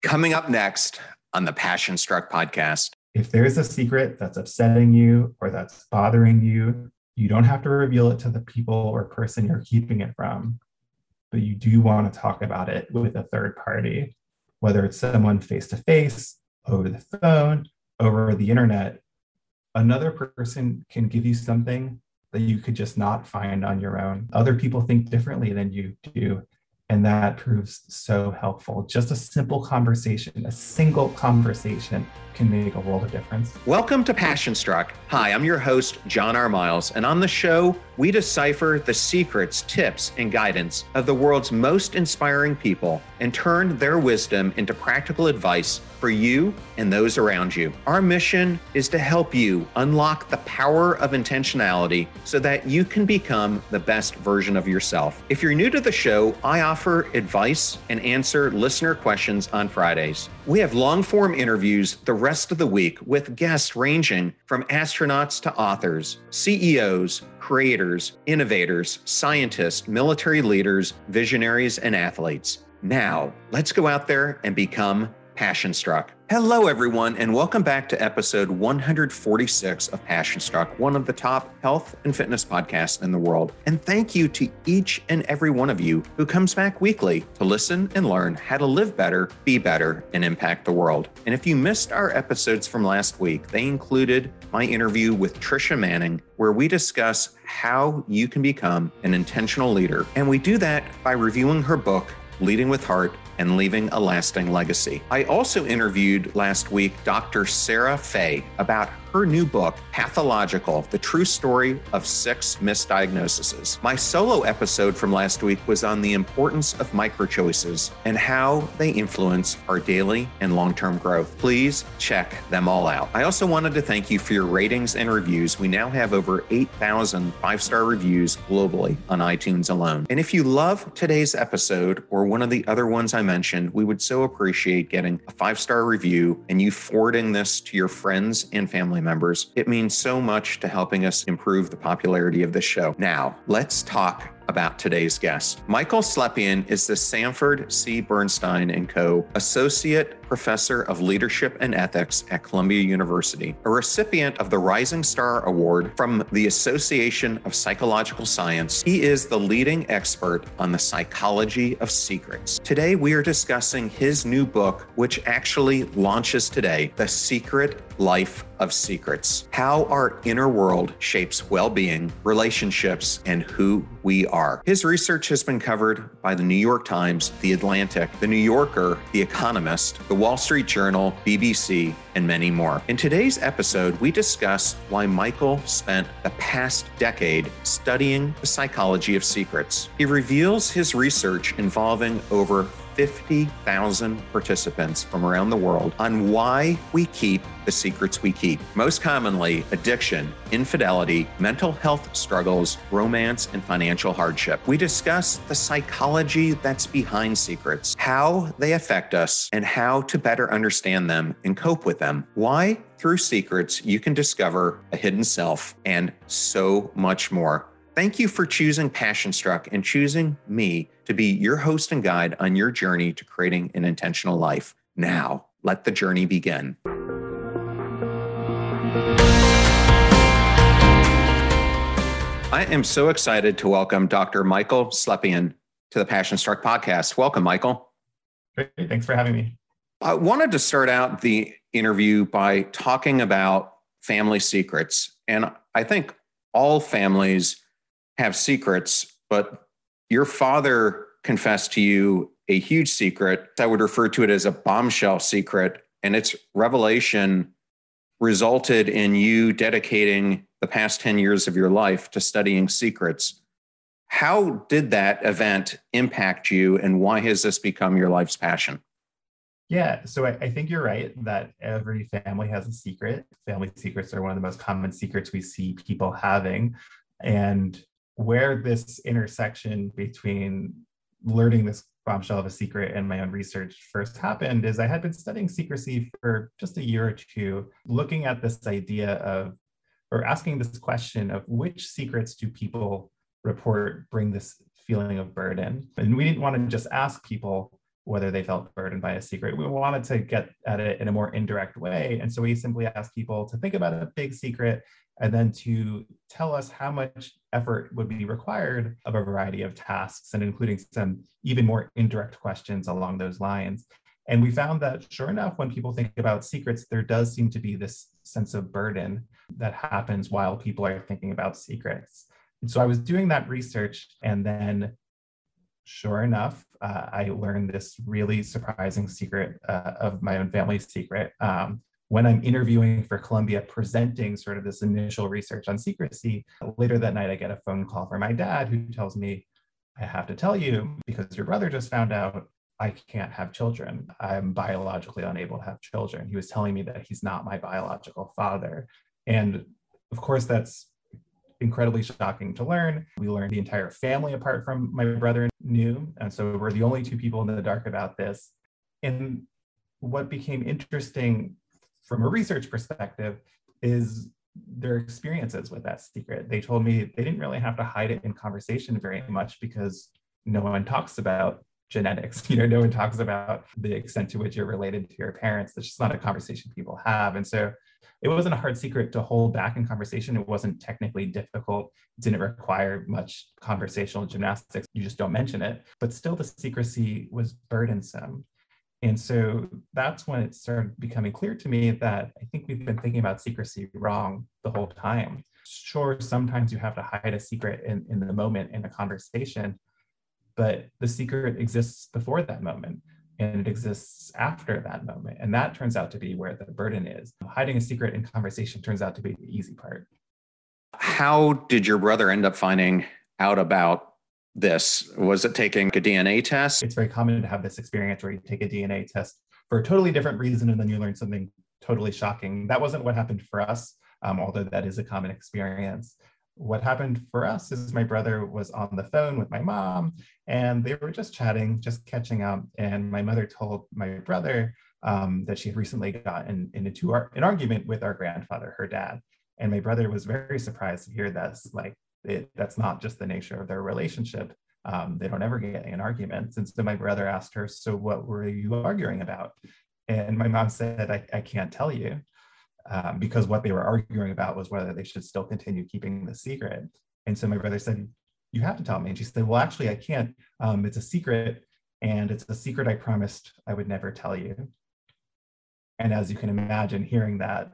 Coming up next on the Passion Struck podcast. If there's a secret that's upsetting you or that's bothering you, you don't have to reveal it to the people or person you're keeping it from, but you do want to talk about it with a third party, whether it's someone face to face, over the phone, over the internet. Another person can give you something that you could just not find on your own. Other people think differently than you do. And that proves so helpful. Just a simple conversation, a single conversation can make a world of difference. Welcome to Passion Struck. Hi, I'm your host, John R. Miles. And on the show, we decipher the secrets, tips, and guidance of the world's most inspiring people and turn their wisdom into practical advice for you and those around you. Our mission is to help you unlock the power of intentionality so that you can become the best version of yourself. If you're new to the show, I offer advice and answer listener questions on Fridays. We have long-form interviews the rest of the week with guests ranging from astronauts to authors, CEOs, creators, innovators, scientists, military leaders, visionaries, and athletes. Now, let's go out there and become Passion Struck. Hello, everyone, and welcome back to episode 146 of Passion Struck, one of the top health and fitness podcasts in the world. And thank you to each and every one of you who comes back weekly to listen and learn how to live better, be better, and impact the world. And if you missed our episodes from last week, they included my interview with Tricia Manning, where we discuss how you can become an intentional leader. And we do that by reviewing her book, Leading with Heart, and Leaving a Lasting Legacy. I also interviewed last week Dr. Sarah Fay about her new book, Pathological, the true story of 6 misdiagnoses. My solo episode from last week was on the importance of microchoices and how they influence our daily and long-term growth. Please check them all out. I also wanted to thank you for your ratings and reviews. We now have over 8,000 5-star reviews globally on iTunes alone. And if you love today's episode or one of the other ones I mentioned, we would so appreciate getting a 5-star review and you forwarding this to your friends and family members. It means so much to helping us improve the popularity of this show. Now, let's talk about today's guest. Michael Slepian is the Sanford C. Bernstein & Co. Associate Professor of Leadership and Ethics at Columbia University, a recipient of the Rising Star Award from the Association of Psychological Science. He is the leading expert on the psychology of secrets. Today, we are discussing his new book, which actually launches today, The Secret Life of Secrets: How Our Inner World Shapes Well-Being, Relationships, and Who We Are. His research has been covered by the New York Times, The Atlantic, The New Yorker, The Economist, The Wall Street Journal, BBC, and many more. In today's episode, we discuss why Michael spent the past decade studying the psychology of secrets. He reveals his research involving over 50,000 participants from around the world on why we keep the secrets we keep. Most commonly, addiction, infidelity, mental health struggles, romance, and financial hardship. We discuss the psychology that's behind secrets, how they affect us, and how to better understand them and cope with them. Why, through secrets, you can discover a hidden self, and so much more. Thank you for choosing Passion Struck and choosing me to be your host and guide on your journey to creating an intentional life. Now, let the journey begin. I am so excited to welcome Dr. Michael Slepian to the Passion Struck podcast. Welcome, Michael. Great. Thanks for having me. I wanted to start out the interview by talking about family secrets. And I think all families have secrets, but your father confessed to you a huge secret. I would refer to it as a bombshell secret, and its revelation resulted in you dedicating the past 10 years of your life to studying secrets. How did that event impact you, and why has this become your life's passion? Yeah, so I think you're right that every family has a secret. Family secrets are one of the most common secrets we see people having. And where this intersection between learning this bombshell of a secret and my own research first happened is I had been studying secrecy for just a year or two, looking at this idea of, or asking this question of which secrets do people report bring this feeling of burden. And we didn't want to just ask people whether they felt burdened by a secret. We wanted to get at it in a more indirect way. And so we simply asked people to think about a big secret and then to tell us how much effort would be required of a variety of tasks, and including some even more indirect questions along those lines. And we found that, sure enough, when people think about secrets, there does seem to be this sense of burden that happens while people are thinking about secrets. And so I was doing that research, and then sure enough, I learned this really surprising secret of my own family's secret. When I'm interviewing for Columbia, presenting sort of this initial research on secrecy, later that night, I get a phone call from my dad who tells me, I have to tell you, because your brother just found out, I can't have children. I'm biologically unable to have children. He was telling me that he's not my biological father. And of course, that's incredibly shocking to learn. We learned the entire family, apart from my brother, knew. And so we're the only two people in the dark about this. And what became interesting from a research perspective is their experiences with that secret. They told me they didn't really have to hide it in conversation very much because no one talks about genetics. No one talks about the extent to which you're related to your parents. It's just not a conversation people have. And so it wasn't a hard secret to hold back in conversation. It wasn't technically difficult. It didn't require much conversational gymnastics. You just don't mention it. But still, the secrecy was burdensome. And so that's when it started becoming clear to me that I think we've been thinking about secrecy wrong the whole time. Sure, sometimes you have to hide a secret in the moment in a conversation, but the secret exists before that moment and it exists after that moment. And that turns out to be where the burden is. Hiding a secret in conversation turns out to be the easy part. How did your brother end up finding out about this? Was it taking a DNA test? It's very common to have this experience where you take a DNA test for a totally different reason and then you learn something totally shocking. That wasn't what happened for us, although that is a common experience. What happened for us is my brother was on the phone with my mom and they were just chatting, just catching up. And my mother told my brother that she had recently gotten into an argument with our grandfather, her dad. And my brother was very surprised to hear this. That's not just the nature of their relationship. They don't ever get in arguments. And so my brother asked her, so what were you arguing about? And my mom said, I can't tell you. Because what they were arguing about was whether they should still continue keeping the secret. And so my brother said, you have to tell me. And she said, well, actually, I can't. It's a secret, and it's a secret I promised I would never tell you. And as you can imagine, hearing that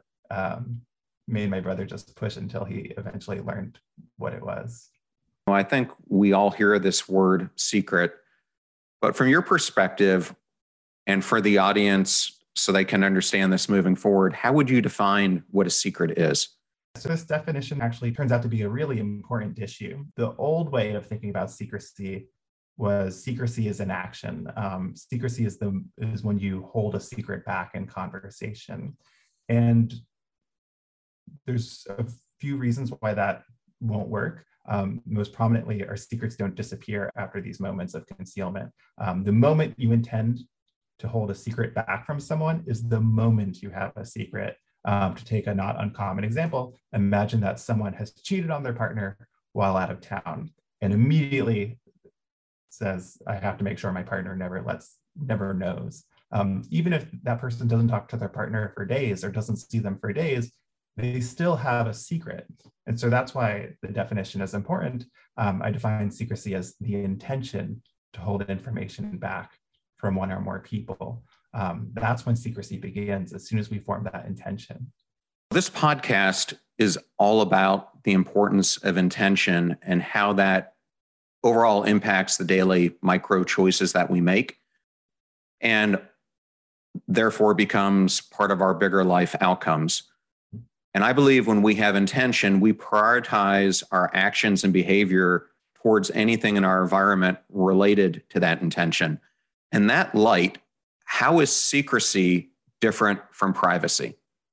made my brother just push until he eventually learned what it was. Well, I think we all hear this word secret, but from your perspective and for the audience, so they can understand this moving forward, how would you define what a secret is? So this definition actually turns out to be a really important issue. The old way of thinking about secrecy was secrecy is an action. Secrecy is when you hold a secret back in conversation. And there's a few reasons why that won't work. Most prominently, our secrets don't disappear after these moments of concealment. The moment you intend to hold a secret back from someone is the moment you have a secret. To take a not uncommon example, imagine that someone has cheated on their partner while out of town and immediately says, I have to make sure my partner never knows. Even if that person doesn't talk to their partner for days or doesn't see them for days, they still have a secret. And so that's why the definition is important. I define secrecy as the intention to hold information back from one or more people. That's when secrecy begins, as soon as we form that intention. This podcast is all about the importance of intention and how that overall impacts the daily micro choices that we make, and therefore becomes part of our bigger life outcomes. And I believe when we have intention, we prioritize our actions and behavior towards anything in our environment related to that intention. In that light, how is secrecy different from privacy?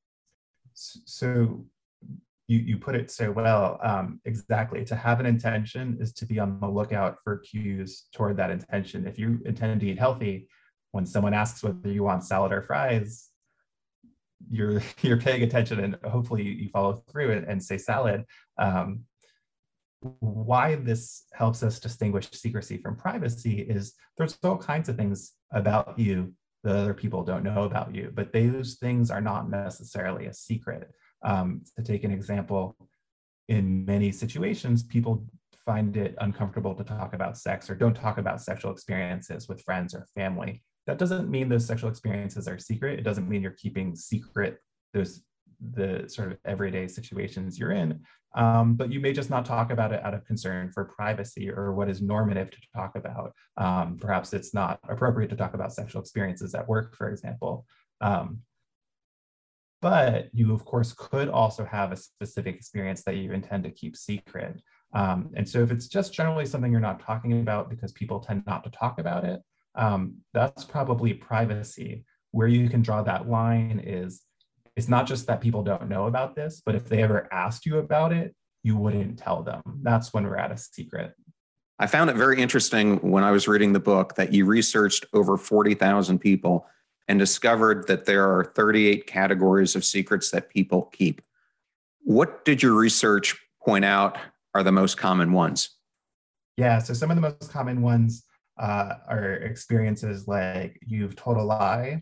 So you put it so well. Exactly. To have an intention is to be on the lookout for cues toward that intention. If you intend to eat healthy, when someone asks whether you want salad or fries, you're paying attention and hopefully you follow through and say salad. Why this helps us distinguish secrecy from privacy is there's all kinds of things about you that other people don't know about you. But those things are not necessarily a secret. To take an example, in many situations, people find it uncomfortable to talk about sex or don't talk about sexual experiences with friends or family. That doesn't mean those sexual experiences are secret. It doesn't mean you're keeping secret the sort of everyday situations you're in. But you may just not talk about it out of concern for privacy or what is normative to talk about. Perhaps it's not appropriate to talk about sexual experiences at work, for example. But you, of course, could also have a specific experience that you intend to keep secret. And so if it's just generally something you're not talking about because people tend not to talk about it, that's probably privacy. Where you can draw that line is, it's not just that people don't know about this, but if they ever asked you about it, you wouldn't tell them. That's when we're at a secret. I found it very interesting when I was reading the book that you researched over 40,000 people and discovered that there are 38 categories of secrets that people keep. What did your research point out are the most common ones? Yeah, so some of the most common ones are experiences like you've told a lie,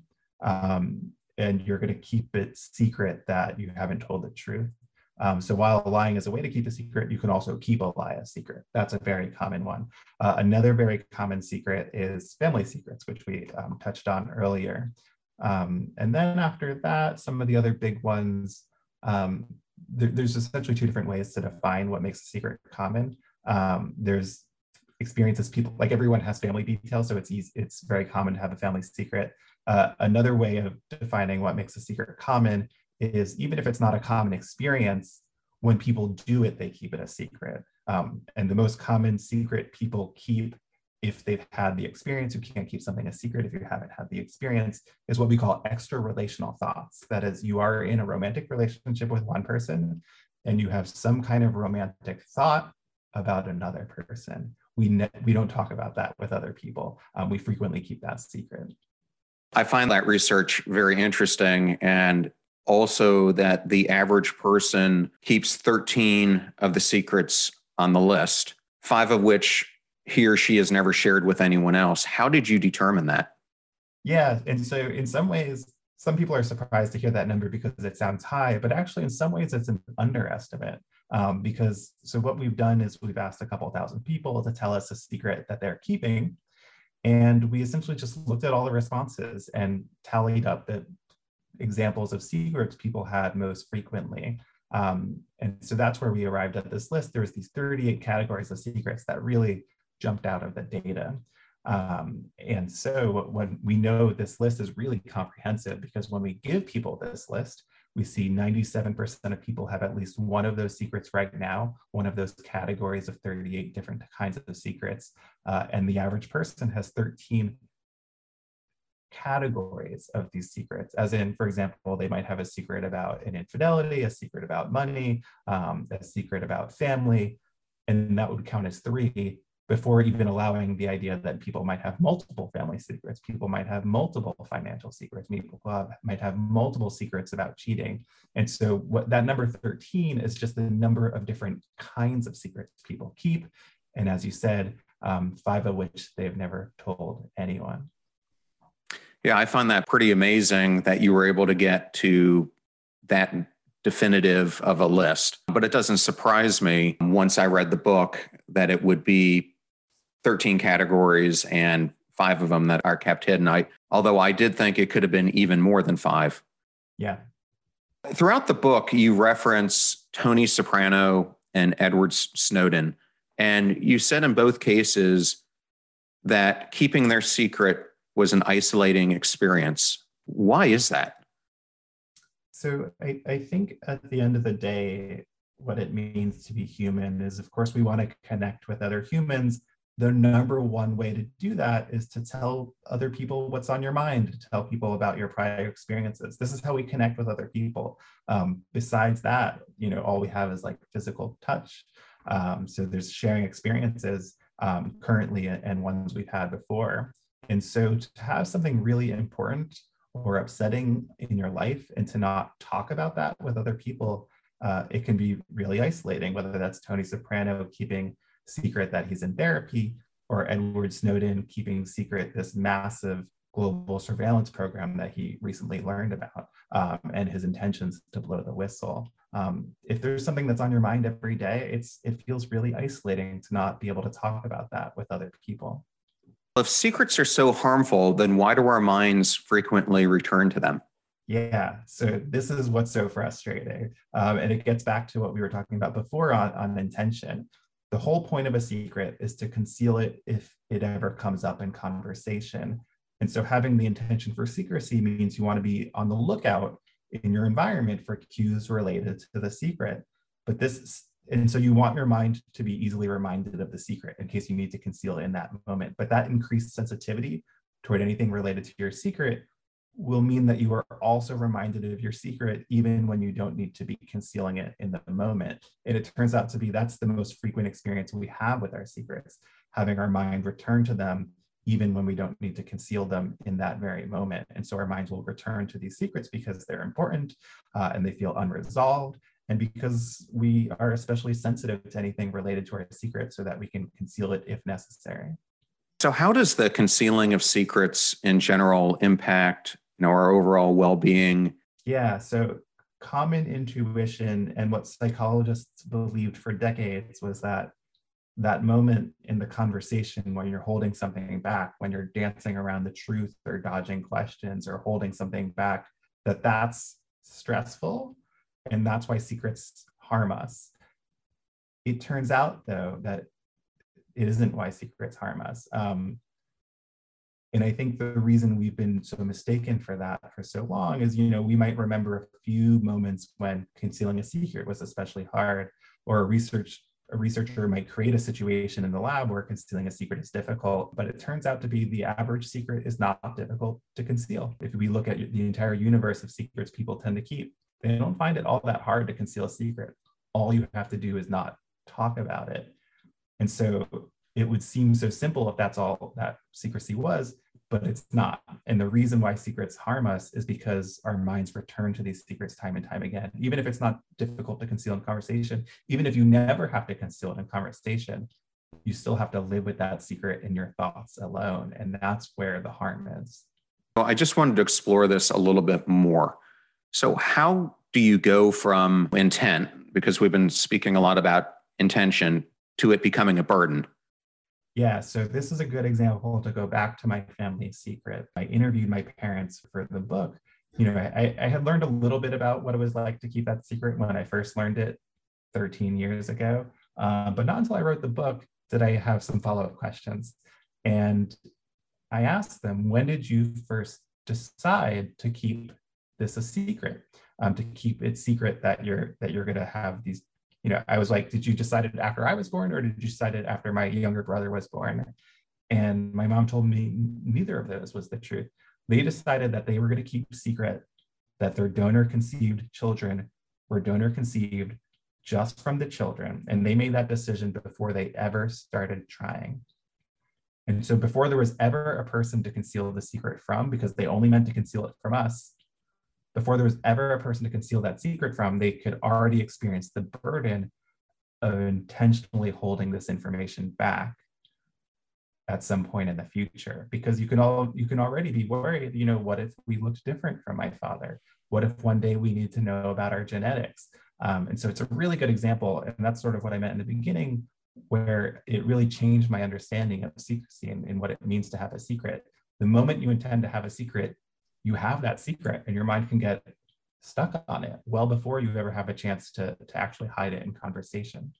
and you're going to keep it secret that you haven't told the truth. So while lying is a way to keep a secret, you can also keep a lie a secret. That's a very common one. Another very common secret is family secrets, which we touched on earlier. And then after that, some of the other big ones, there's essentially two different ways to define what makes a secret common. There's experiences people, like everyone has family details, so it's very common to have a family secret. Another way of defining what makes a secret common is even if it's not a common experience, when people do it, they keep it a secret. And the most common secret people keep if they've had the experience, you can't keep something a secret if you haven't had the experience, is what we call extra relational thoughts. That is, you are in a romantic relationship with one person and you have some kind of romantic thought about another person. We don't talk about that with other people. We frequently keep that secret. I find that research very interesting, and also that the average person keeps 13 of the secrets on the list, 5 of which he or she has never shared with anyone else. How did you determine that? Yeah, and so in some ways, some people are surprised to hear that number because it sounds high, but actually in some ways it's an underestimate. Because so what we've done is we've asked a couple thousand people to tell us a secret that they're keeping. And we essentially just looked at all the responses and tallied up the examples of secrets people had most frequently. And so that's where we arrived at this list. There's these 38 categories of secrets that really jumped out of the data. And so when we know this list is really comprehensive, because when we give people this list, we see 97% of people have at least one of those secrets right now, one of those categories of 38 different kinds of secrets. And the average person has 13 categories of these secrets, as in, for example, they might have a secret about an infidelity, a secret about money, a secret about family, and that would count as 3 before even allowing the idea that people might have multiple family secrets, people might have multiple financial secrets, people might have multiple secrets about cheating. And so what that number 13 is just the number of different kinds of secrets people keep. And as you said, 5 of which they've never told anyone. Yeah, I find that pretty amazing that you were able to get to that definitive of a list. But it doesn't surprise me once I read the book that it would be 13 categories and 5 of them that are kept hidden. Although I did think it could have been even more than 5. Yeah. Throughout the book, you reference Tony Soprano and Edward Snowden. And you said in both cases that keeping their secret was an isolating experience. Why is that? So I think at the end of the day, what it means to be human is, of course, we want to connect with other humans. The number one way to do that is to tell other people what's on your mind, to tell people about your prior experiences. This is how we connect with other people. Besides that, all we have is like physical touch. So there's sharing experiences currently and ones we've had before. And so to have something really important or upsetting in your life and to not talk about that with other people, it can be really isolating, whether that's Tony Soprano keeping secret that he's in therapy, or Edward Snowden keeping secret this massive global surveillance program that he recently learned about, and his intentions to blow the whistle. If there's something that's on your mind every day, it feels really isolating to not be able to talk about that with other people. If secrets are so harmful, then why do our minds frequently return to them? Yeah, so this is what's so frustrating. And it gets back to what we were talking about before on intention. The whole point of a secret is to conceal it if it ever comes up in conversation. And so having the intention for secrecy means you want to be on the lookout in your environment for cues related to the secret. And so you want your mind to be easily reminded of the secret in case you need to conceal it in that moment. But that increased sensitivity toward anything related to your secret will mean that you are also reminded of your secret even when you don't need to be concealing it in the moment. And it turns out to be that's the most frequent experience we have with our secrets, having our mind return to them even when we don't need to conceal them in that very moment. And so our minds will return to these secrets because they're important and they feel unresolved, and because we are especially sensitive to anything related to our secret so that we can conceal it if necessary. So how does the concealing of secrets in general impact our overall well-being? Yeah, so common intuition and what psychologists believed for decades was that moment in the conversation when you're holding something back, when you're dancing around the truth or dodging questions or holding something back, that's stressful, and that's why secrets harm us. It turns out, though, that it isn't why secrets harm us. And I think the reason we've been so mistaken for that for so long is, we might remember a few moments when concealing a secret was especially hard, or a researcher might create a situation in the lab where concealing a secret is difficult, but it turns out to be the average secret is not difficult to conceal. If we look at the entire universe of secrets people tend to keep, they don't find it all that hard to conceal a secret. All you have to do is not talk about it. And so it would seem so simple if that's all that secrecy was, but it's not. And the reason why secrets harm us is because our minds return to these secrets time and time again. Even if it's not difficult to conceal in conversation, even if you never have to conceal it in conversation, you still have to live with that secret in your thoughts alone. And that's where the harm is. Well, I just wanted to explore this a little bit more. So how do you go from intent, because we've been speaking a lot about intention, to it becoming a burden? Yeah, so this is a good example to go back to my family secret. I interviewed my parents for the book. I had learned a little bit about what it was like to keep that secret when I first learned it 13 years ago. But not until I wrote the book did I have some follow-up questions. And I asked them, when did you first decide to keep this a secret? To keep it secret that you're going to have these. I was like, did you decide it after I was born, or did you decide it after my younger brother was born? And my mom told me neither of those was the truth. They decided that they were going to keep secret that their donor conceived children were donor conceived just from the children. And they made that decision before they ever started trying. And so before there was ever a person to conceal the secret from, because they only meant to conceal it from us, before there was ever a person to conceal that secret from, they could already experience the burden of intentionally holding this information back at some point in the future. Because you can already be worried, what if we looked different from my father? What if one day we need to know about our genetics? And so it's a really good example. And that's sort of what I meant in the beginning, where it really changed my understanding of secrecy and what it means to have a secret. The moment you intend to have a secret, you have that secret, and your mind can get stuck on it well before you ever have a chance to actually hide it in conversation.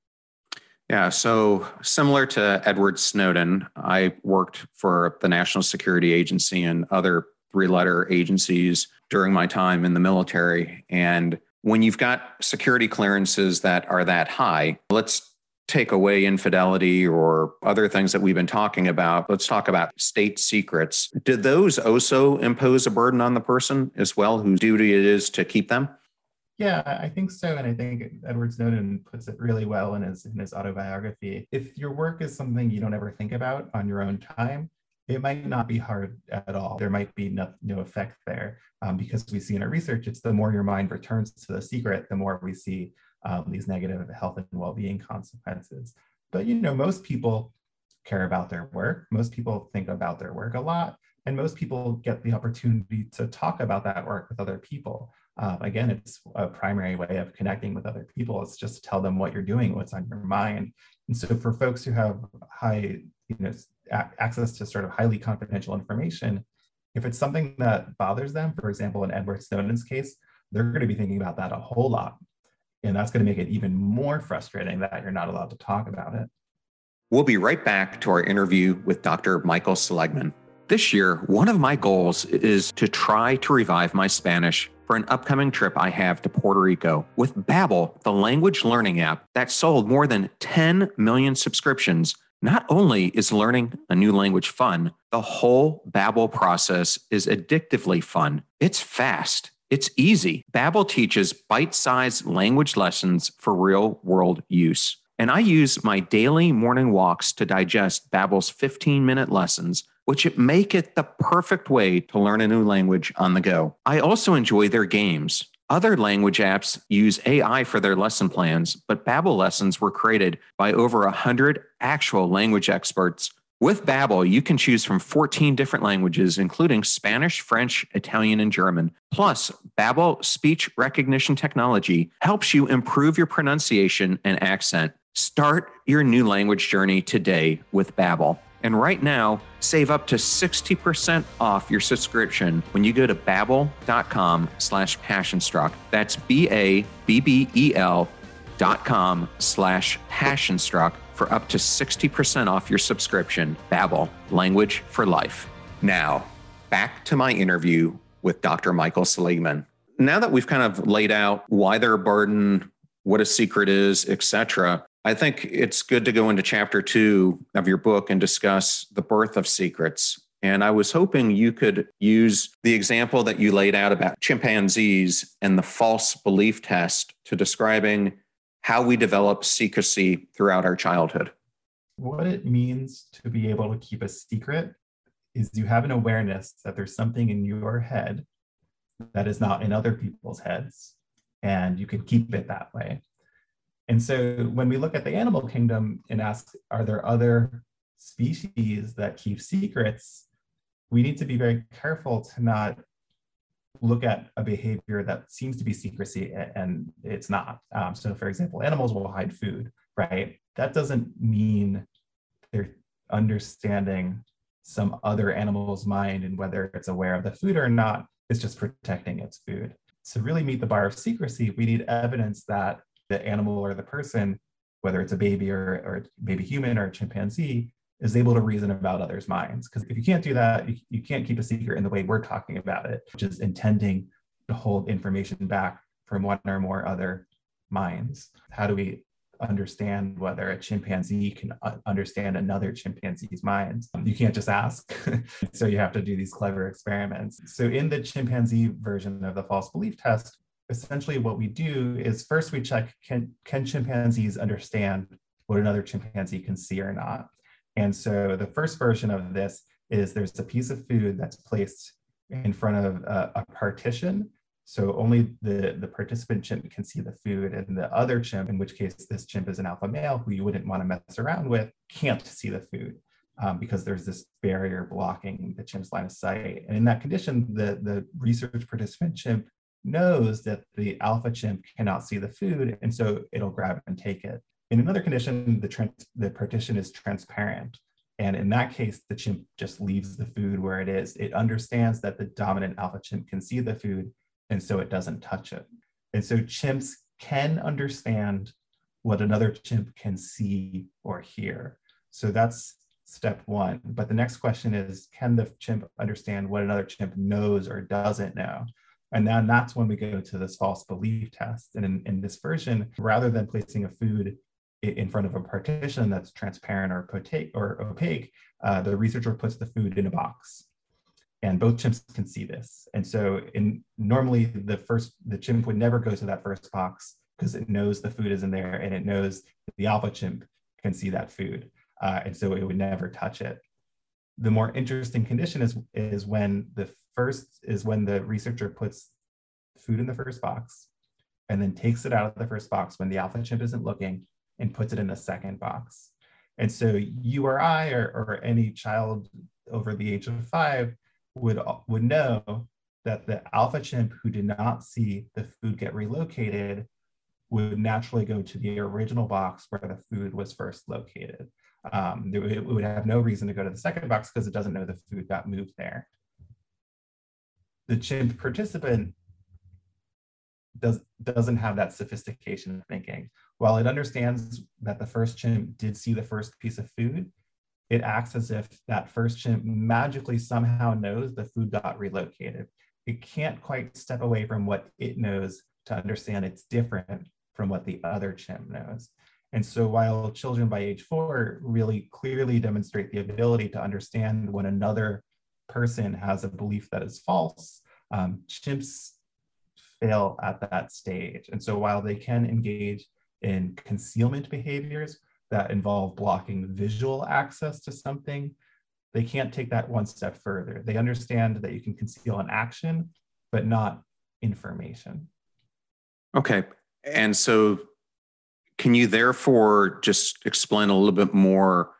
Yeah, so similar to Edward Snowden, I worked for the National Security Agency and other three-letter agencies during my time in the military. And when you've got security clearances that are that high, let's take away infidelity or other things that we've been talking about. Let's talk about state secrets. Did those also impose a burden on the person as well, whose duty it is to keep them? Yeah, I think so. And I think Edward Snowden puts it really well in his autobiography. If your work is something you don't ever think about on your own time, it might not be hard at all. There might be no effect there, because we see in our research, it's the more your mind returns to the secret, the more we see these negative health and well-being consequences. But most people, care about their work. Most people think about their work a lot, and most people get the opportunity to talk about that work with other people. Again, it's a primary way of connecting with other people. It's just to tell them what you're doing, what's on your mind. And so for folks who have high, access to sort of highly confidential information, if it's something that bothers them, for example, in Edward Snowden's case, they're going to be thinking about that a whole lot. And that's going to make it even more frustrating that you're not allowed to talk about it. We'll be right back to our interview with Dr. Michael Seligman. This year, one of my goals is to try to revive my Spanish for an upcoming trip I have to Puerto Rico. With Babbel, the language learning app that sold more than 10 million subscriptions, not only is learning a new language fun, the whole Babbel process is addictively fun. It's fast. It's easy. Babbel teaches bite-sized language lessons for real-world use. And I use my daily morning walks to digest Babbel's 15-minute lessons, which make it the perfect way to learn a new language on the go. I also enjoy their games. Other language apps use AI for their lesson plans, but Babbel lessons were created by over 100 actual language experts. With Babbel, you can choose from 14 different languages, including Spanish, French, Italian, and German. Plus, Babbel speech recognition technology helps you improve your pronunciation and accent. Start your new language journey today with Babbel. And right now, save up to 60% off your subscription when you go to babbel.com/passionstruck. That's BABBEL.com/passionstruck for up to 60% off your subscription. Babbel, language for life. Now, back to my interview with Dr. Michael Seligman. Now that we've kind of laid out why they're a burden, what a secret is, etc., I think it's good to go into chapter 2 of your book and discuss the birth of secrets. And I was hoping you could use the example that you laid out about chimpanzees and the false belief test to describing how we develop secrecy throughout our childhood. What it means to be able to keep a secret is you have an awareness that there's something in your head that is not in other people's heads, and you can keep it that way. And so when we look at the animal kingdom and ask, are there other species that keep secrets? We need to be very careful to not look at a behavior that seems to be secrecy and it's not. So for example, animals will hide food, right? That doesn't mean they're understanding some other animal's mind and whether it's aware of the food or not, it's just protecting its food. To really meet the bar of secrecy, we need evidence that the animal or the person, whether it's a baby or a baby human or a chimpanzee, is able to reason about others' minds. Because if you can't do that, you can't keep a secret in the way we're talking about it, which is intending to hold information back from one or more other minds. How do we understand whether a chimpanzee can understand another chimpanzee's mind? You can't just ask. So you have to do these clever experiments. So in the chimpanzee version of the false belief test, essentially what we do is first we check, can chimpanzees understand what another chimpanzee can see or not? And so the first version of this is there's a piece of food that's placed in front of a partition. So only the participant chimp can see the food, and the other chimp, in which case this chimp is an alpha male who you wouldn't want to mess around with, can't see the food because there's this barrier blocking the chimp's line of sight. And in that condition, the research participant chimp knows that the alpha chimp cannot see the food, and so it'll grab and take it. In another condition, the partition is transparent. And in that case, the chimp just leaves the food where it is. It understands that the dominant alpha chimp can see the food, and so it doesn't touch it. And so chimps can understand what another chimp can see or hear. So that's step one. But the next question is, can the chimp understand what another chimp knows or doesn't know? And then that's when we go to this false belief test. And in this version, rather than placing a food in front of a partition that's transparent or opaque, the researcher puts the food in a box. And both chimps can see this. And so normally the chimp would never go to that first box because it knows the food is in there and it knows that the alpha chimp can see that food. And so it would never touch it. The more interesting condition is when the researcher puts food in the first box and then takes it out of the first box when the alpha chimp isn't looking and puts it in the second box. And so you or I or any child over the age of 5 would know that the alpha chimp who did not see the food get relocated would naturally go to the original box where the food was first located. It would have no reason to go to the second box because it doesn't know the food got moved there. The chimp participant doesn't have that sophistication of thinking. While it understands that the first chimp did see the first piece of food, it acts as if that first chimp magically somehow knows the food got relocated. It can't quite step away from what it knows to understand it's different from what the other chimp knows. And so while children by age 4 really clearly demonstrate the ability to understand when another person has a belief that is false, chimps fail at that stage. And so while they can engage in concealment behaviors that involve blocking visual access to something, they can't take that one step further. They understand that you can conceal an action, but not information. Okay. And so can you therefore just explain a little bit more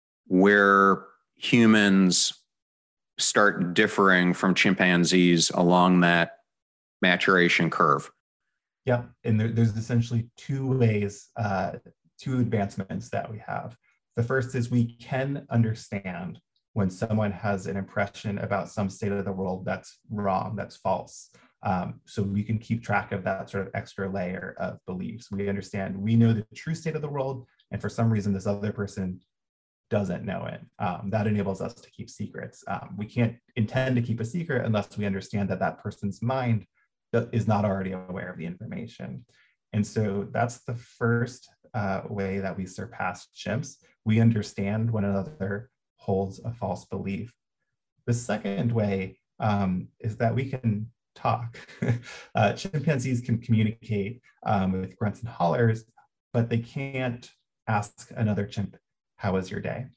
where humans start differing from chimpanzees along that maturation curve? Yeah, and there's essentially two ways, two advancements that we have. The first is we can understand when someone has an impression about some state of the world that's wrong, that's false. So we can keep track of that sort of extra layer of beliefs. We understand, we know the true state of the world, and for some reason, this other person doesn't know it. That enables us to keep secrets. We can't intend to keep a secret unless we understand that that person's mind is not already aware of the information. And so that's the first way that we surpass chimps. We understand when another holds a false belief. The second way is that we can talk. Chimpanzees can communicate with grunts and hollers, but they can't ask another chimp, "How was your day?"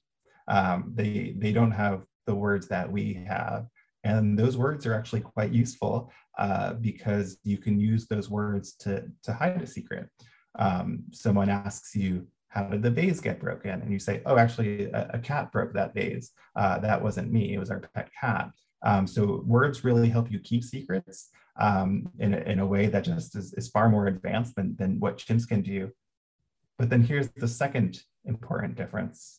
They don't have the words that we have. And those words are actually quite useful because you can use those words to hide a secret. Someone asks you, "How did the vase get broken?" And you say, "Oh, actually, a cat broke that vase. That wasn't me, it was our pet cat." So words really help you keep secrets in a way that just is far more advanced than what chimps can do. But then here's the second important difference.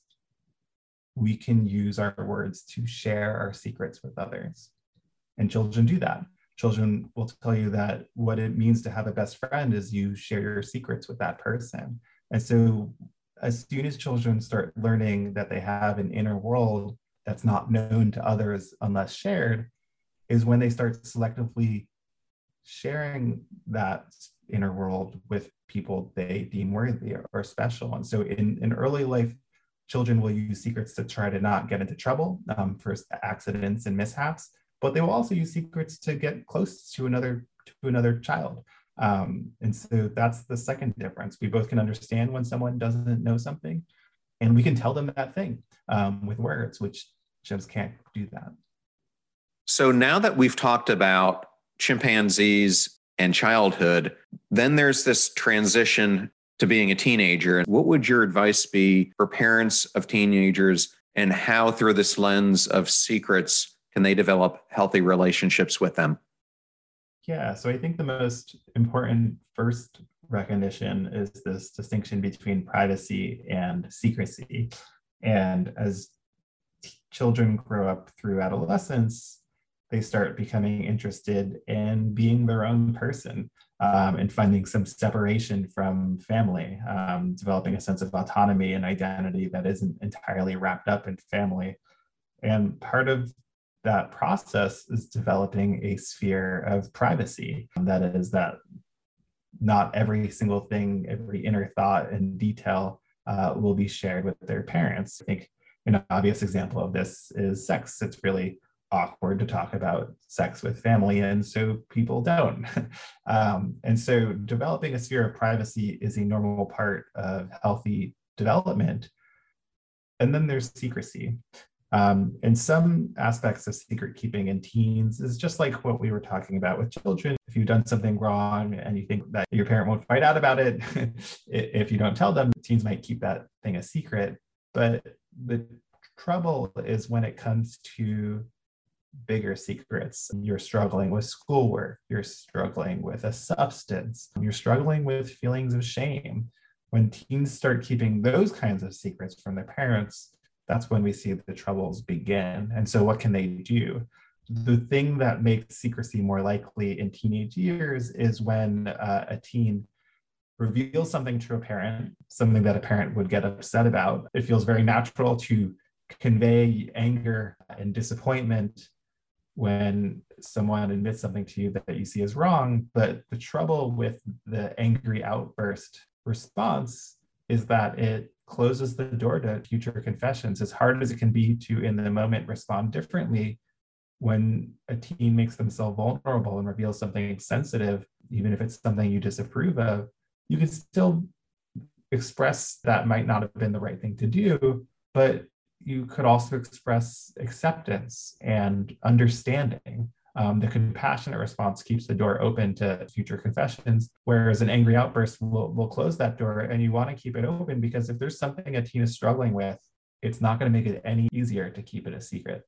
We can use our words to share our secrets with others. And children do that. Children will tell you that what it means to have a best friend is you share your secrets with that person. And so as soon as children start learning that they have an inner world that's not known to others unless shared, is when they start selectively sharing that inner world with people they deem worthy or special. And so in early life, children will use secrets to try to not get into trouble for accidents and mishaps, but they will also use secrets to get close to another child. And so that's the second difference. We both can understand when someone doesn't know something, and we can tell them that thing with words, which chimps can't do that. So now that we've talked about chimpanzees and childhood, then there's this transition to being a teenager. What would your advice be for parents of teenagers, and how through this lens of secrets can they develop healthy relationships with them? Yeah, so I think the most important first recognition is this distinction between privacy and secrecy. And as children grow up through adolescence, they start becoming interested in being their own person and finding some separation from family, developing a sense of autonomy and identity that isn't entirely wrapped up in family. And part of that process is developing a sphere of privacy. That is, that not every single thing, every inner thought and detail will be shared with their parents. I think an obvious example of this is sex. It's really awkward to talk about sex with family, and so people don't. And so developing a sphere of privacy is a normal part of healthy development. And then there's secrecy. And some aspects of secret keeping in teens is just like what we were talking about with children. If you've done something wrong and you think that your parent won't find out about it, if you don't tell them, teens might keep that thing a secret. But the trouble is when it comes to bigger secrets. You're struggling with schoolwork, you're struggling with a substance, you're struggling with feelings of shame. When teens start keeping those kinds of secrets from their parents, that's when we see the troubles begin. And so, what can they do? The thing that makes secrecy more likely in teenage years is when a teen reveals something to a parent, something that a parent would get upset about. It feels very natural to convey anger and disappointment when someone admits something to you that you see as wrong. But the trouble with the angry outburst response is that it closes the door to future confessions. As hard as it can be to, in the moment, respond differently, when a teen makes themselves vulnerable and reveals something sensitive, even if it's something you disapprove of, you can still express that might not have been the right thing to do, but you could also express acceptance and understanding. The compassionate response keeps the door open to future confessions, whereas an angry outburst will close that door, and you want to keep it open because if there's something a teen is struggling with, it's not going to make it any easier to keep it a secret.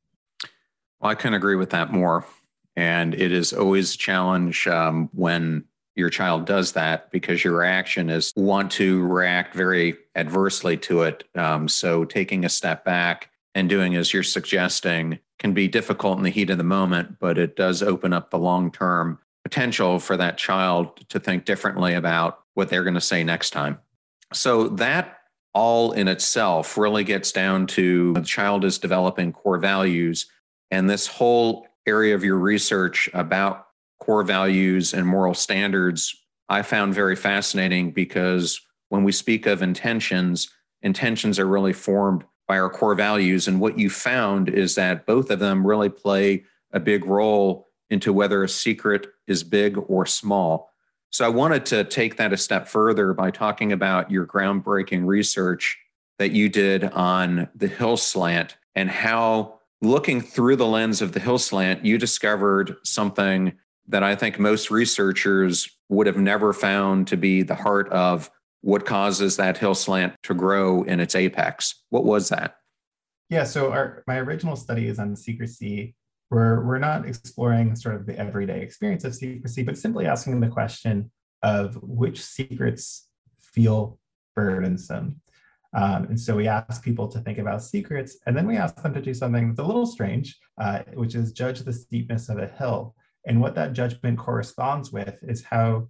Well, I couldn't agree with that more. And it is always a challenge when your child does that, because your reaction is want to react very adversely to it. So taking a step back and doing as you're suggesting can be difficult in the heat of the moment, but it does open up the long-term potential for that child to think differently about what they're going to say next time. So that all in itself really gets down to the child is developing core values. And this whole area of your research about core values and moral standards, I found very fascinating, because when we speak of intentions are really formed by our core values. And what you found is that both of them really play a big role into whether a secret is big or small. So I wanted to take that a step further by talking about your groundbreaking research that you did on the Hill Slant, and how, looking through the lens of the Hill Slant, you discovered something that I think most researchers would have never found to be the heart of what causes that hill slant to grow in its apex. What was that? Yeah, so my original study is on secrecy, where we're not exploring sort of the everyday experience of secrecy, but simply asking the question of which secrets feel burdensome. And so we ask people to think about secrets, and then we ask them to do something that's a little strange, which is judge the steepness of a hill. And what that judgment corresponds with is how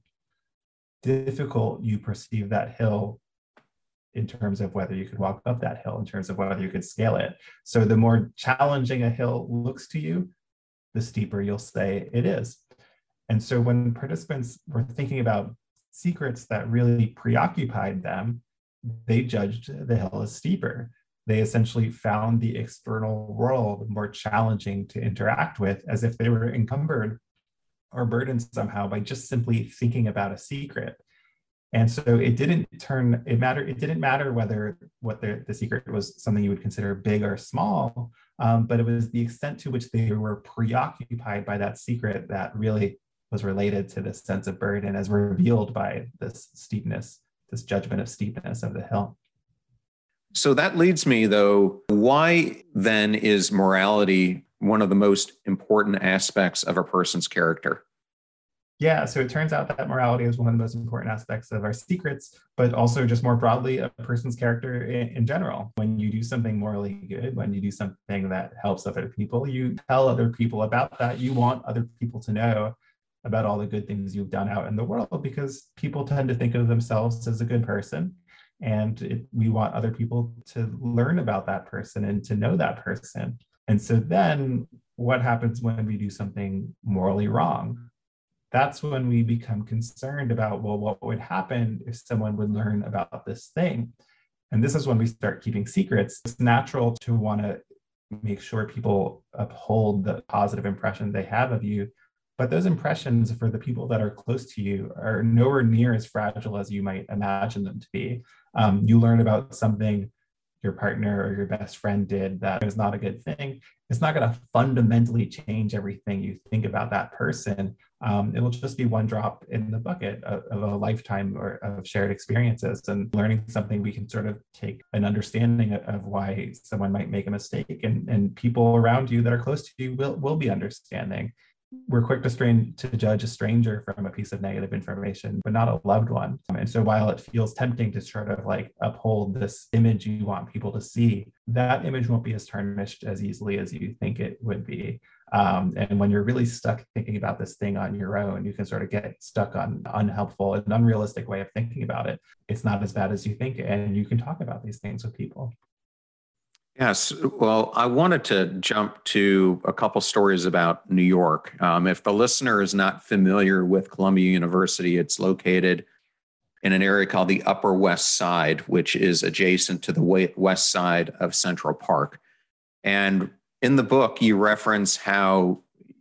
difficult you perceive that hill in terms of whether you could walk up that hill, in terms of whether you could scale it. So the more challenging a hill looks to you, the steeper you'll say it is. And so when participants were thinking about secrets that really preoccupied them, they judged the hill as steeper. They essentially found the external world more challenging to interact with, as if they were encumbered or burdened somehow by just simply thinking about a secret. And so it didn't matter whether what the secret was something you would consider big or small, but it was the extent to which they were preoccupied by that secret that really was related to this sense of burden, as revealed by this steepness, this judgment of steepness of the hill. So that leads me, though, why then is morality one of the most important aspects of a person's character? Yeah, so it turns out that morality is one of the most important aspects of our secrets, but also just more broadly a person's character in general. When you do something morally good, when you do something that helps other people, you tell other people about that. You want other people to know about all the good things you've done out in the world, because people tend to think of themselves as a good person. And we want other people to learn about that person and to know that person. And so then what happens when we do something morally wrong? That's when we become concerned about, well, what would happen if someone would learn about this thing? And this is when we start keeping secrets. It's natural to want to make sure people uphold the positive impression they have of you. But those impressions for the people that are close to you are nowhere near as fragile as you might imagine them to be. You learn about something your partner or your best friend did that is not a good thing, it's not going to fundamentally change everything you think about that person. It will just be one drop in the bucket of a lifetime or of shared experiences, and learning something we can sort of take an understanding of why someone might make a mistake, and people around you that are close to you will be understanding. We're quick to judge a stranger from a piece of negative information, but not a loved one. And so while it feels tempting to sort of like uphold this image you want people to see, that image won't be as tarnished as easily as you think it would be. And when you're really stuck thinking about this thing on your own, you can sort of get stuck on unhelpful and unrealistic way of thinking about it. It's not as bad as you think, and you can talk about these things with people. Yes. Well, I wanted to jump to a couple stories about New York. If the listener is not familiar with Columbia University, it's located in an area called the Upper West Side, which is adjacent to the west side of Central Park. And in the book, you reference how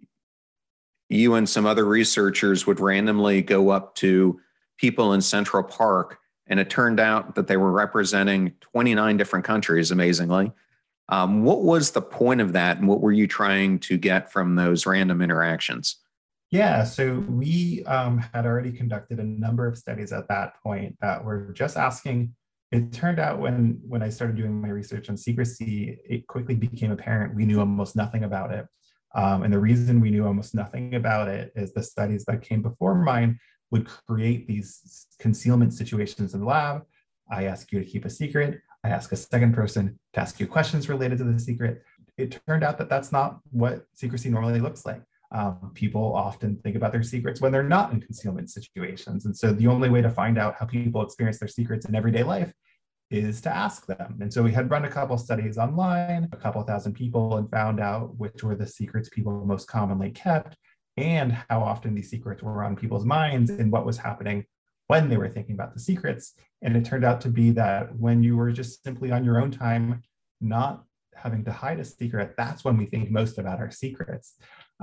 you and some other researchers would randomly go up to people in Central Park, and it turned out that they were representing 29 different countries, amazingly. What was the point of that, and what were you trying to get from those random interactions? Yeah, so we had already conducted a number of studies at that point that were just asking. It turned out when I started doing my research on secrecy, it quickly became apparent we knew almost nothing about it. And the reason we knew almost nothing about it is the studies that came before mine would create these concealment situations in the lab. I ask you to keep a secret. I ask a second person to ask you questions related to the secret. It turned out that that's not what secrecy normally looks like. People often think about their secrets when they're not in concealment situations. And so the only way to find out how people experience their secrets in everyday life is to ask them. And so we had run a couple studies online, a couple thousand people, and found out which were the secrets people most commonly kept and how often these secrets were on people's minds and what was happening when they were thinking about the secrets. And it turned out to be that when you were just simply on your own time, not having to hide a secret, that's when we think most about our secrets.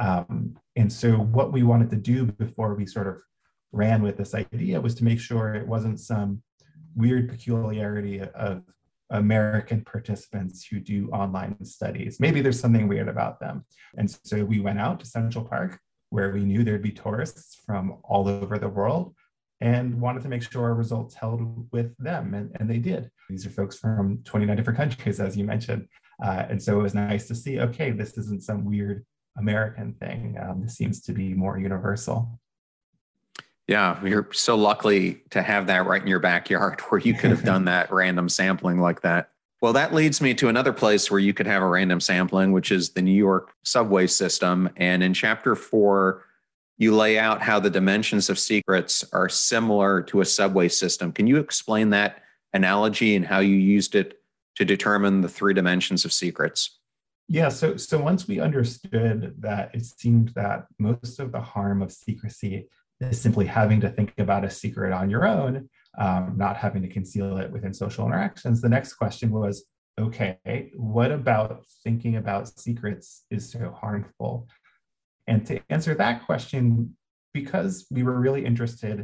And so what we wanted to do before we sort of ran with this idea was to make sure it wasn't some weird peculiarity of American participants who do online studies. Maybe there's something weird about them. And so we went out to Central Park, where we knew there'd be tourists from all over the world, and wanted to make sure our results held with them, and they did. These are folks from 29 different countries, as you mentioned. And so it was nice to see, okay, this isn't some weird American thing. This seems to be more universal. Yeah, you're so lucky to have that right in your backyard where you could have done that random sampling like that. Well, that leads me to another place where you could have a random sampling, which is the New York subway system. And in chapter 4, you lay out how the dimensions of secrets are similar to a subway system. Can you explain that analogy and how you used it to determine the 3 dimensions of secrets? Yeah, so once we understood that it seemed that most of the harm of secrecy is simply having to think about a secret on your own, not having to conceal it within social interactions, the next question was, okay, what about thinking about secrets is so harmful? And to answer that question, because we were really interested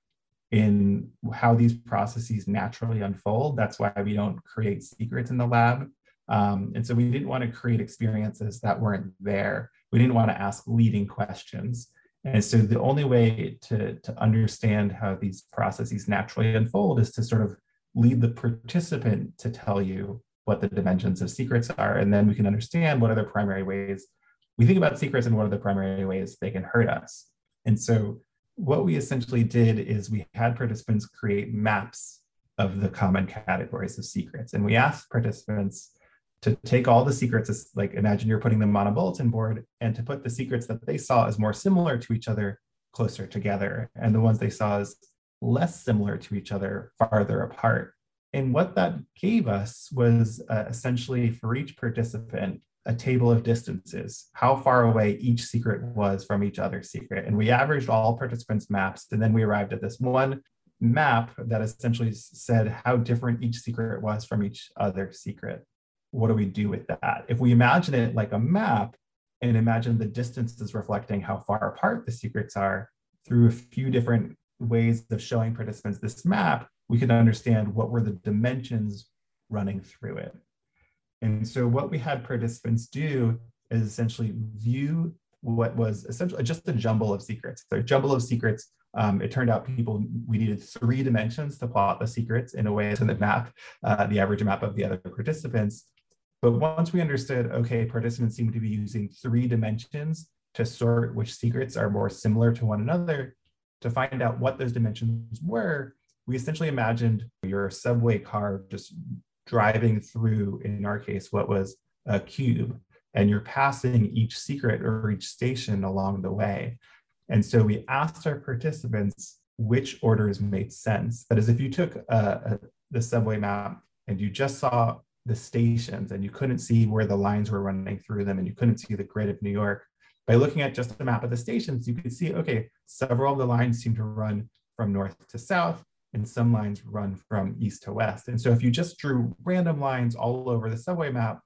in how these processes naturally unfold, that's why we don't create secrets in the lab. And so we didn't want to create experiences that weren't there. We didn't want to ask leading questions. And so the only way to understand how these processes naturally unfold is to sort of lead the participant to tell you what the dimensions of secrets are. And then we can understand what are the primary ways we think about secrets and what are the primary ways they can hurt us. And so what we essentially did is we had participants create maps of the common categories of secrets. And we asked participants to take all the secrets, like imagine you're putting them on a bulletin board, and to put the secrets that they saw as more similar to each other closer together, and the ones they saw as less similar to each other farther apart. And what that gave us was essentially for each participant, a table of distances, how far away each secret was from each other secret. And we averaged all participants' maps, and then we arrived at this one map that essentially said how different each secret was from each other secret. What do we do with that? If we imagine it like a map and imagine the distances reflecting how far apart the secrets are through a few different ways of showing participants this map, we can understand what were the dimensions running through it. And so what we had participants do is essentially view what was essentially just a jumble of secrets. So a jumble of secrets, it turned out we needed 3 dimensions to plot the secrets in a way to the map, the average map of the other participants. But once we understood, okay, participants seem to be using 3 dimensions to sort which secrets are more similar to one another, to find out what those dimensions were, we essentially imagined your subway car just driving through, in our case, what was a cube, and you're passing each secret or each station along the way. And so we asked our participants which orders made sense. That is, if you took the subway map and you just saw the stations and you couldn't see where the lines were running through them and you couldn't see the grid of New York, by looking at just the map of the stations, you could see, okay, several of the lines seem to run from north to south, and some lines run from east to west. And so if you just drew random lines all over the subway map,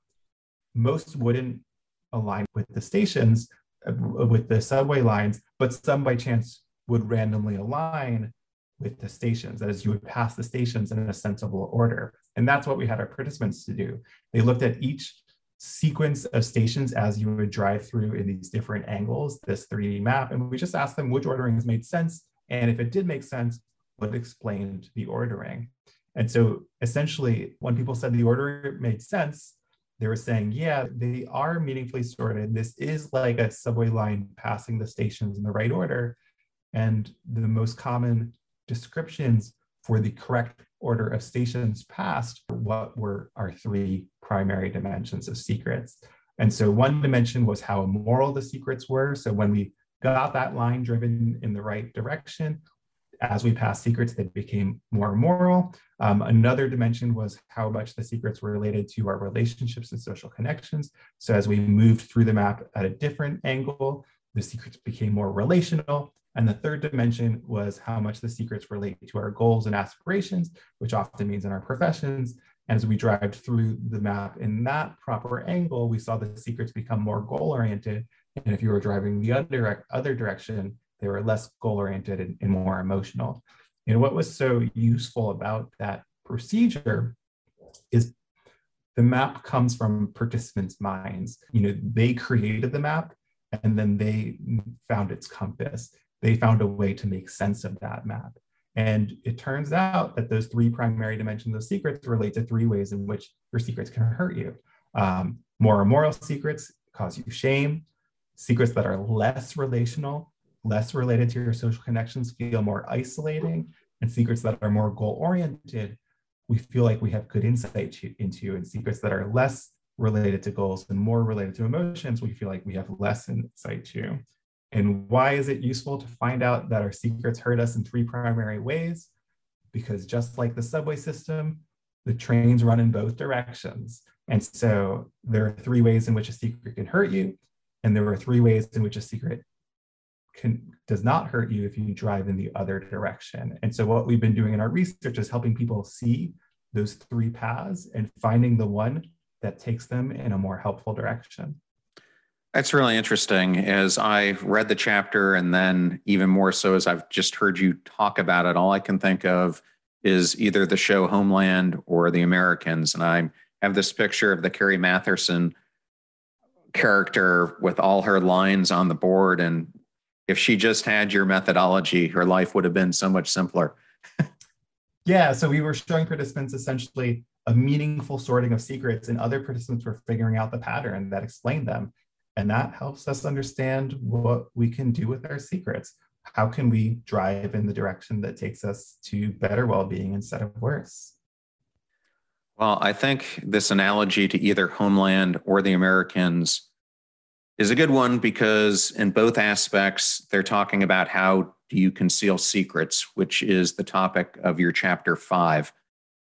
most wouldn't align with the stations, with the subway lines, but some by chance would randomly align with the stations. That is, you would pass the stations in a sensible order. And that's what we had our participants to do. They looked at each sequence of stations as you would drive through in these different angles, this 3D map, and we just asked them which orderings made sense. And if it did make sense, what explained the ordering. And so essentially, when people said the order made sense, they were saying, yeah, they are meaningfully sorted. This is like a subway line passing the stations in the right order. And the most common descriptions for the correct order of stations passed what were our 3 primary dimensions of secrets. And so one dimension was how immoral the secrets were. So when we got that line driven in the right direction, as we passed secrets, they became more moral. Another dimension was how much the secrets were related to our relationships and social connections. So as we moved through the map at a different angle, the secrets became more relational. And the third dimension was how much the secrets relate to our goals and aspirations, which often means in our professions. And as we drive through the map in that proper angle, we saw the secrets become more goal-oriented. And if you were driving the other direction, they were less goal-oriented and more emotional. And what was so useful about that procedure is the map comes from participants' minds. They created the map and then they found its compass. They found a way to make sense of that map. And it turns out that those 3 primary dimensions of secrets relate to 3 ways in which your secrets can hurt you. More immoral secrets cause you shame. Secrets that are less relational, less related to your social connections, feel more isolating, and secrets that are more goal-oriented, we feel like we have good insight into, and secrets that are less related to goals and more related to emotions, we feel like we have less insight to. And why is it useful to find out that our secrets hurt us in 3 primary ways? Because just like the subway system, the trains run in both directions. And so there are 3 ways in which a secret can hurt you, and there are 3 ways in which a secret does not hurt you if you drive in the other direction. And so what we've been doing in our research is helping people see those 3 paths and finding the one that takes them in a more helpful direction. That's really interesting. As I read the chapter, and then even more so as I've just heard you talk about it, all I can think of is either the show Homeland or The Americans. And I have this picture of the Carrie Matherson character with all her lines on the board. And if she just had your methodology, her life would have been so much simpler. Yeah, so we were showing participants essentially a meaningful sorting of secrets, and other participants were figuring out the pattern that explained them. And that helps us understand what we can do with our secrets. How can we drive in the direction that takes us to better well-being instead of worse? Well, I think this analogy to either Homeland or The Americans is a good one, because in both aspects, they're talking about how do you conceal secrets, which is the topic of your chapter 5.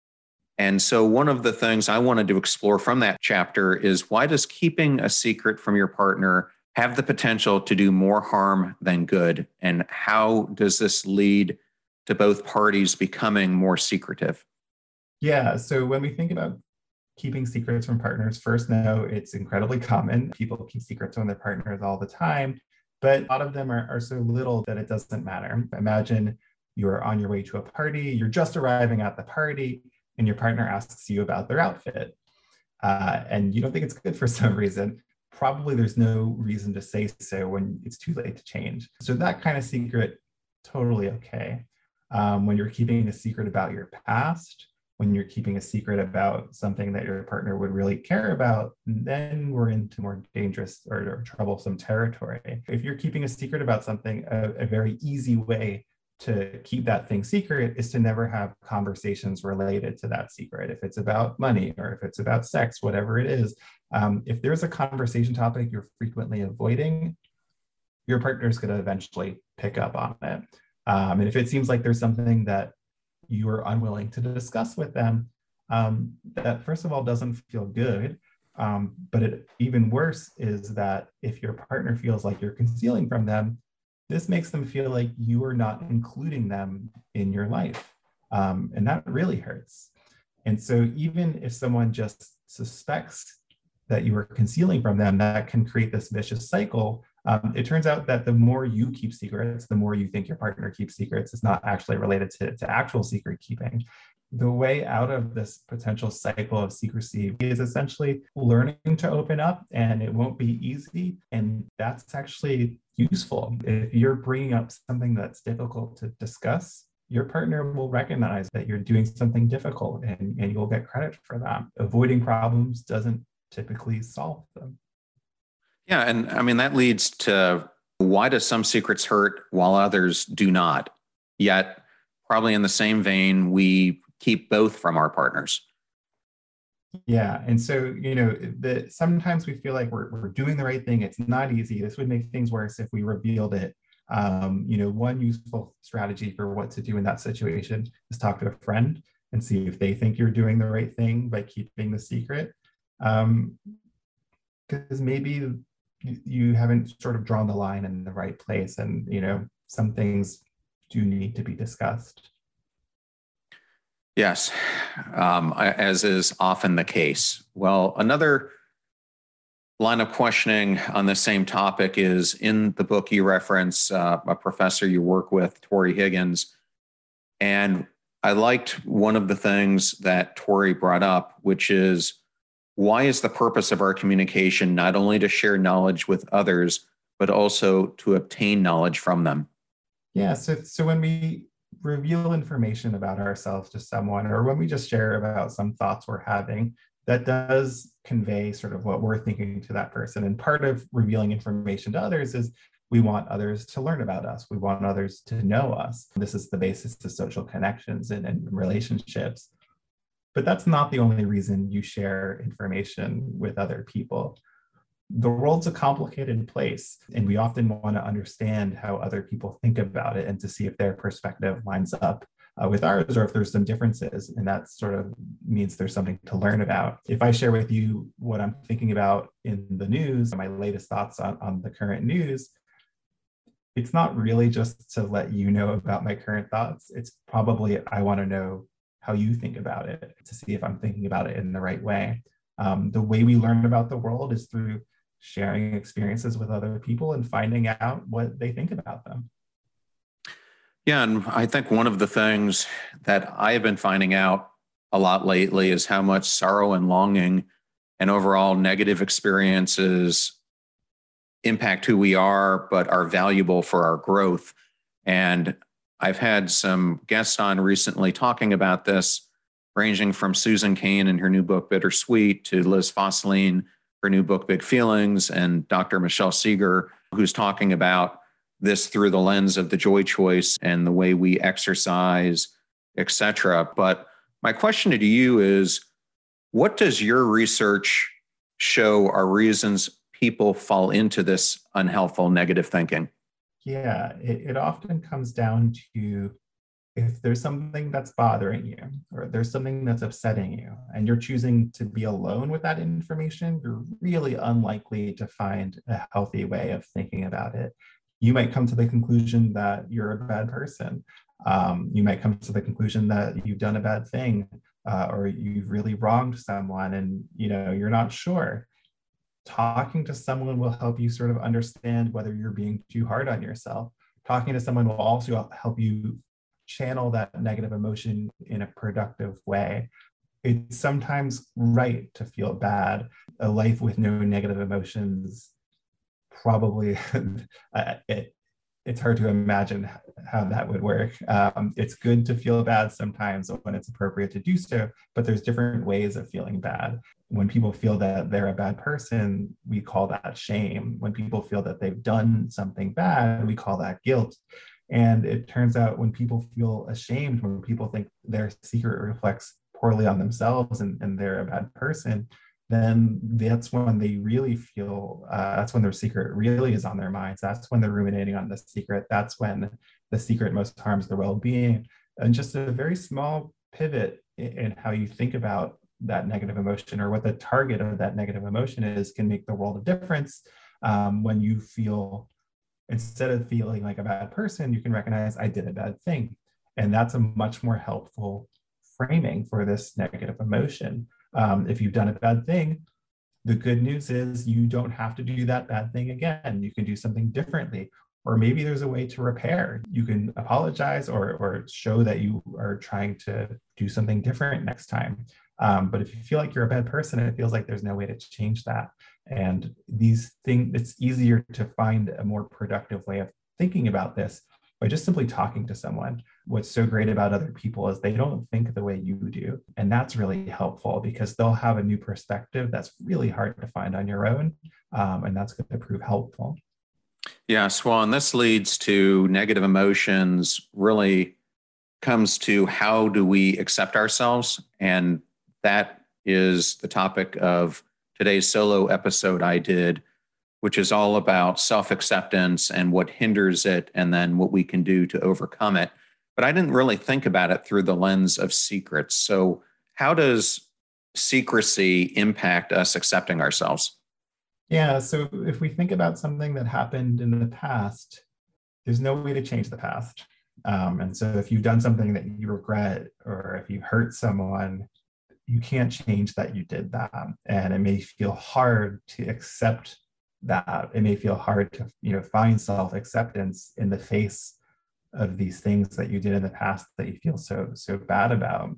And so one of the things I wanted to explore from that chapter is, why does keeping a secret from your partner have the potential to do more harm than good? And how does this lead to both parties becoming more secretive? Yeah, so when we think about keeping secrets from partners, first know it's incredibly common. People keep secrets from their partners all the time, but a lot of them are so little that it doesn't matter. Imagine you're on your way to a party, you're just arriving at the party, and your partner asks you about their outfit, and you don't think it's good for some reason, probably there's no reason to say so when it's too late to change. So that kind of secret, totally okay. When you're keeping a secret about your past, when you're keeping a secret about something that your partner would really care about, then we're into more dangerous or troublesome territory. If you're keeping a secret about something, a very easy way to keep that thing secret is to never have conversations related to that secret. If it's about money or if it's about sex, whatever it is, if there's a conversation topic you're frequently avoiding, your partner's going to eventually pick up on it. And if it seems like there's something that you are unwilling to discuss with them, that first of all doesn't feel good. But even worse is that if your partner feels like you're concealing from them, this makes them feel like you are not including them in your life. And that really hurts. And so even if someone just suspects that you are concealing from them, that can create this vicious cycle. It turns out that the more you keep secrets, the more you think your partner keeps secrets. It's not actually related to actual secret keeping. The way out of this potential cycle of secrecy is essentially learning to open up, and it won't be easy. And that's actually useful. If you're bringing up something that's difficult to discuss, your partner will recognize that you're doing something difficult, and you'll get credit for that. Avoiding problems doesn't typically solve them. Yeah. And I mean, that leads to, why do some secrets hurt while others do not? Yet, probably in the same vein, we keep both from our partners. Yeah. And so, sometimes we feel like we're doing the right thing. It's not easy. This would make things worse if we revealed it. One useful strategy for what to do in that situation is talk to a friend and see if they think you're doing the right thing by keeping the secret. Because maybe you haven't sort of drawn the line in the right place, and some things do need to be discussed. Yes, as is often the case. Well, another line of questioning on the same topic is, in the book you reference a professor you work with, Tori Higgins, and I liked one of the things that Tori brought up, which is, why is the purpose of our communication not only to share knowledge with others, but also to obtain knowledge from them? Yeah, so when we reveal information about ourselves to someone, or when we just share about some thoughts we're having, that does convey sort of what we're thinking to that person. And part of revealing information to others is we want others to learn about us. We want others to know us. This is the basis of social connections and relationships. But that's not the only reason you share information with other people. The world's a complicated place, and we often want to understand how other people think about it and to see if their perspective lines up with ours, or if there's some differences. And that sort of means there's something to learn about. If I share with you what I'm thinking about in the news, my latest thoughts on the current news, it's not really just to let you know about my current thoughts. It's probably, I want to know how you think about it, to see if I'm thinking about it in the right way. The way we learn about the world is through sharing experiences with other people and finding out what they think about them. Yeah, and I think one of the things that I have been finding out a lot lately is how much sorrow and longing and overall negative experiences impact who we are, but are valuable for our growth. And I've had some guests on recently talking about this, ranging from Susan Cain in her new book, Bittersweet, to Liz Fosseline, her new book, Big Feelings, and Dr. Michelle Seeger, who's talking about this through the lens of the joy choice and the way we exercise, etc. But my question to you is, what does your research show are reasons people fall into this unhelpful negative thinking? Yeah, it often comes down to, if there's something that's bothering you, or there's something that's upsetting you, and you're choosing to be alone with that information, you're really unlikely to find a healthy way of thinking about it. You might come to the conclusion that you're a bad person. You might come to the conclusion that you've done a bad thing, or you've really wronged someone, and you're not sure. Talking to someone will help you sort of understand whether you're being too hard on yourself. Talking to someone will also help you channel that negative emotion in a productive way. It's sometimes right to feel bad. A life with no negative emotions probably it's hard to imagine how that would work. It's good to feel bad sometimes when it's appropriate to do so, but there's different ways of feeling bad. When people feel that they're a bad person, we call that shame. When people feel that they've done something bad, we call that guilt. And it turns out when people feel ashamed, when people think their secret reflects poorly on themselves and they're a bad person, then that's when they really feel, that's when their secret really is on their minds. That's when they're ruminating on the secret. That's when the secret most harms their well-being. And just a very small pivot in how you think about that negative emotion or what the target of that negative emotion is can make the world of difference. When you feel, instead of feeling like a bad person, you can recognize I did a bad thing. And that's a much more helpful framing for this negative emotion. If you've done a bad thing, the good news is you don't have to do that bad thing again. You can do something differently, or maybe there's a way to repair. You can apologize or show that you are trying to do something different next time. But if you feel like you're a bad person, it feels like there's no way to change that. And these things, it's easier to find a more productive way of thinking about this by just simply talking to someone. What's so great about other people is they don't think the way you do. And that's really helpful because they'll have a new perspective that's really hard to find on your own. And that's going to prove helpful. Yeah, Swan, this leads to negative emotions, really comes to how do we accept ourselves? And that is the topic of today's solo episode I did, which is all about self-acceptance and what hinders it and then what we can do to overcome it. But I didn't really think about it through the lens of secrets. So how does secrecy impact us accepting ourselves? Yeah, so if we think about something that happened in the past, there's no way to change the past. And so if you've done something that you regret, or if you hurt someone, you can't change that you did that. And it may feel hard to accept that. It may feel hard to find self-acceptance in the face of these things that you did in the past that you feel so bad about.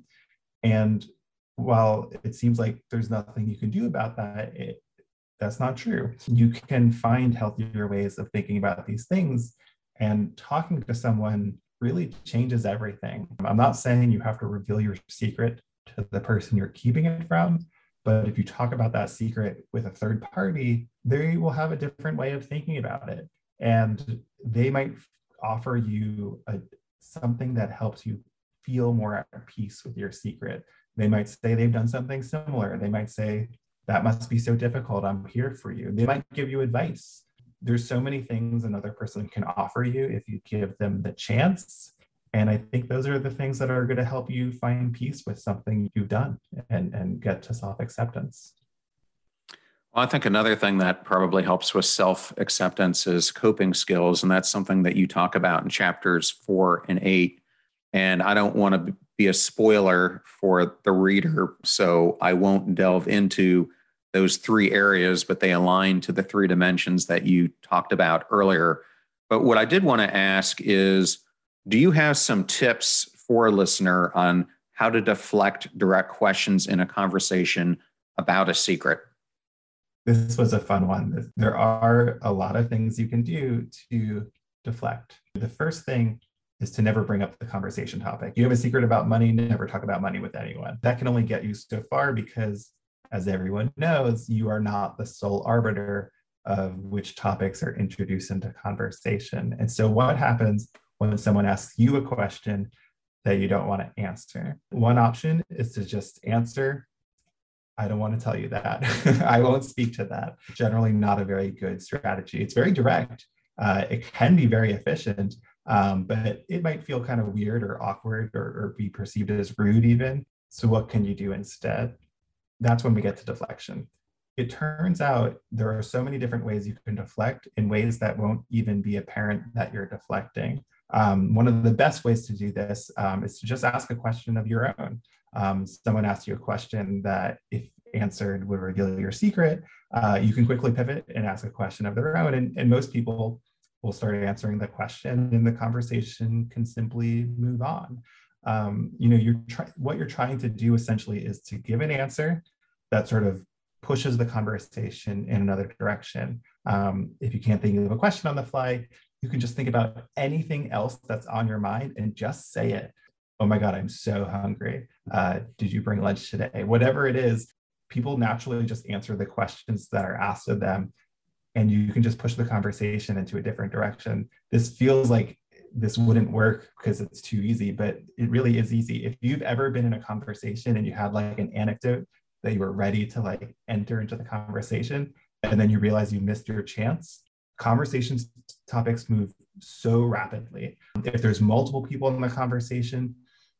And while it seems like there's nothing you can do about that, that's not true. You can find healthier ways of thinking about these things, and talking to someone really changes everything. I'm not saying you have to reveal your secret to the person you're keeping it from, but if you talk about that secret with a third party, they will have a different way of thinking about it. And they might offer you something that helps you feel more at peace with your secret. They might say they've done something similar. They might say, that must be so difficult. I'm here for you. They might give you advice. There's so many things another person can offer you if you give them the chance. And I think those are the things that are going to help you find peace with something you've done and get to self-acceptance. Well, I think another thing that probably helps with self-acceptance is coping skills. And that's something that you talk about in chapters 4 and 8. And I don't want to be a spoiler for the reader, so I won't delve into those 3 areas, but they align to the 3 dimensions that you talked about earlier. But what I did want to ask is, do you have some tips for a listener on how to deflect direct questions in a conversation about a secret? This was a fun one. There are a lot of things you can do to deflect. The first thing is to never bring up the conversation topic. You have a secret about money, never talk about money with anyone. That can only get you so far because, as everyone knows, you are not the sole arbiter of which topics are introduced into conversation. And so what happens when someone asks you a question that you don't want to answer? One option is to just answer, I don't want to tell you that. I won't speak to that. Generally not a very good strategy. It's very direct. It can be very efficient, but it might feel kind of weird or awkward or be perceived as rude even. So what can you do instead? That's when we get to deflection. It turns out there are so many different ways you can deflect in ways that won't even be apparent that you're deflecting. One of the best ways to do this is to just ask a question of your own. Someone asks you a question that, if answered, would reveal your secret. You can quickly pivot and ask a question of their own. And most people will start answering the question and the conversation can simply move on. What you're trying to do essentially is to give an answer that sort of pushes the conversation in another direction. If you can't think of a question on the fly, you can just think about anything else that's on your mind and just say it. Oh my God, I'm so hungry. Did you bring lunch today? Whatever it is, people naturally just answer the questions that are asked of them, and you can just push the conversation into a different direction. This feels like this wouldn't work because it's too easy, but it really is easy. If you've ever been in a conversation and you had like an anecdote that you were ready to like enter into the conversation, and then you realize you missed your chance, conversations topics move so rapidly. If there's multiple people in the conversation,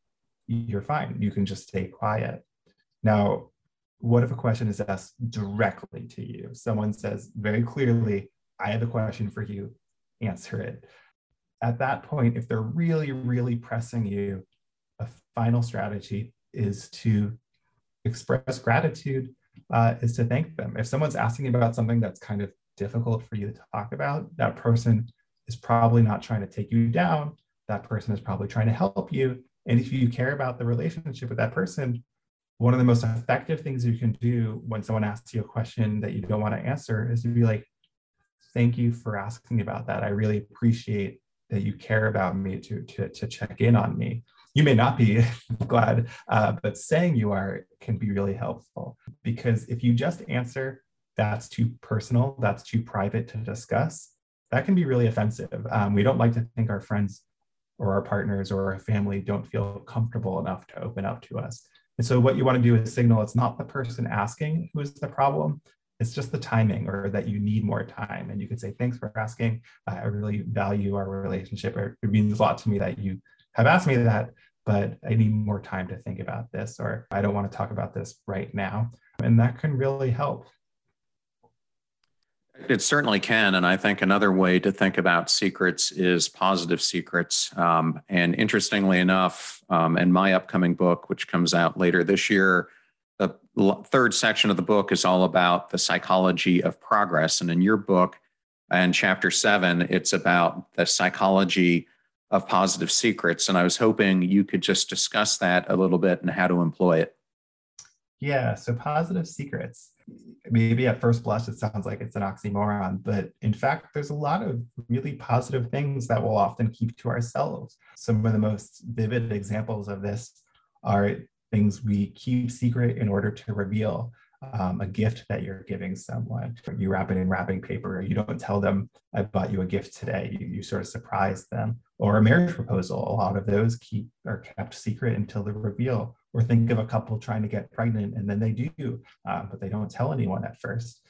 you're fine. You can just stay quiet. Now, what if a question is asked directly to you? Someone says very clearly, I have a question for you, answer it. At that point, if they're really, really pressing you, a final strategy is to express gratitude, is to thank them. If someone's asking about something that's kind of difficult for you to talk about, that person is probably not trying to take you down. That person is probably trying to help you. And if you care about the relationship with that person, one of the most effective things you can do when someone asks you a question that you don't want to answer is to be like, thank you for asking about that. I really appreciate that you care about me to check in on me. You may not be glad, but saying you are can be really helpful, because if you just answer, that's too personal, that's too private to discuss, that can be really offensive. We don't like to think our friends or our partners or our family don't feel comfortable enough to open up to us. And so what you want to do is signal it's not the person asking who is the problem, it's just the timing, or that you need more time. And you can say, thanks for asking. I really value our relationship. It means a lot to me that you have asked me that, but I need more time to think about this, or I don't want to talk about this right now. And that can really help. It certainly can. And I think another way to think about secrets is positive secrets. And interestingly enough, in my upcoming book, which comes out later this year, the third section of the book is all about the psychology of progress. And in your book, in chapter 7, it's about the psychology of positive secrets. And I was hoping you could just discuss that a little bit and how to employ it. Yeah, so positive secrets. Maybe at first blush, it sounds like it's an oxymoron, but in fact, there's a lot of really positive things that we'll often keep to ourselves. Some of the most vivid examples of this are things we keep secret in order to reveal. A gift that you're giving someone, you wrap it in wrapping paper, you don't tell them I bought you a gift today, you sort of surprise them. Or a marriage proposal, a lot of those are kept secret until the reveal. Or think of a couple trying to get pregnant and then they do, but they don't tell anyone at first.